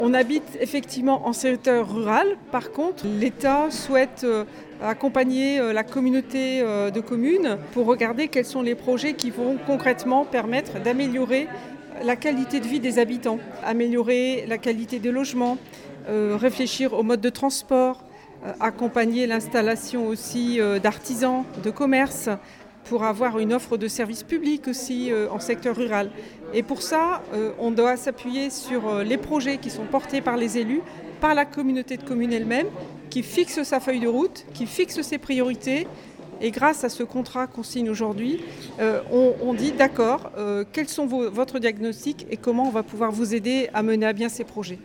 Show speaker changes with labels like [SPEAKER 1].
[SPEAKER 1] On habite effectivement en secteur rural. Par contre, l'État souhaite accompagner la communauté de communes pour regarder quels sont les projets qui vont concrètement permettre d'améliorer la qualité de vie des habitants, améliorer la qualité des logements, réfléchir au mode de transport, accompagner l'installation aussi d'artisans, de commerces, pour avoir une offre de services publics aussi en secteur rural. Et pour ça, on doit s'appuyer sur les projets qui sont portés par les élus, par la communauté de communes elle-même, qui fixe sa feuille de route, qui fixe ses priorités. Et grâce à ce contrat qu'on signe aujourd'hui, on dit d'accord, quels sont votre diagnostic et comment on va pouvoir vous aider à mener à bien ces projets.